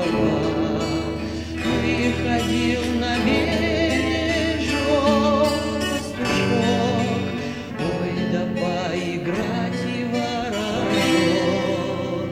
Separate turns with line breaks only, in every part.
Выходил на бережок пастушок, ой, да поиграть и ворожок.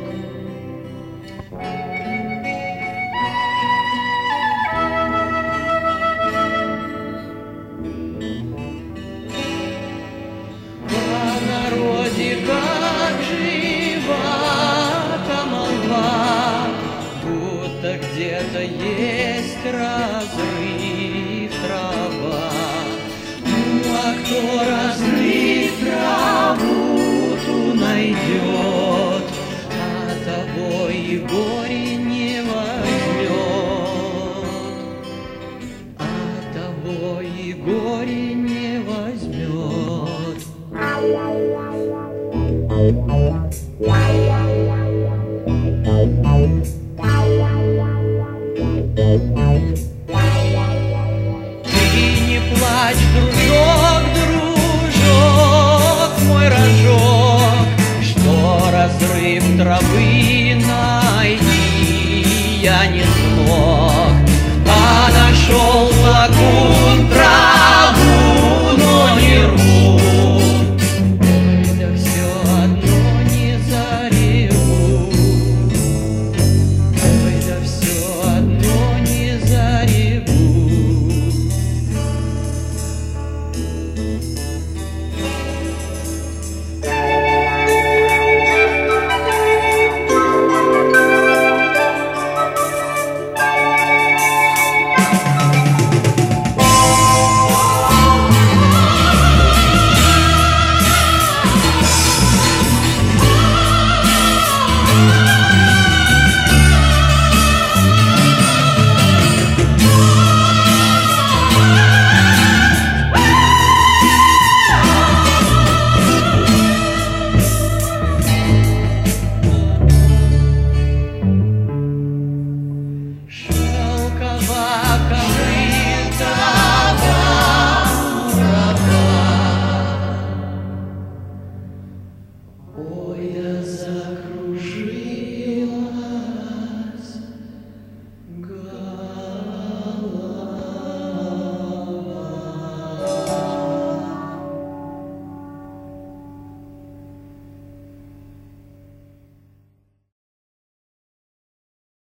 По народе как жива та молва, будто где-то есть разрыв трава. Ну а кто разрыв траву ту найдет, а того и горе не возьмет, а того и горе не возьмет. Ты не плачь, дружок, дружок, мой рожок, что разрыв травы найти я не смог.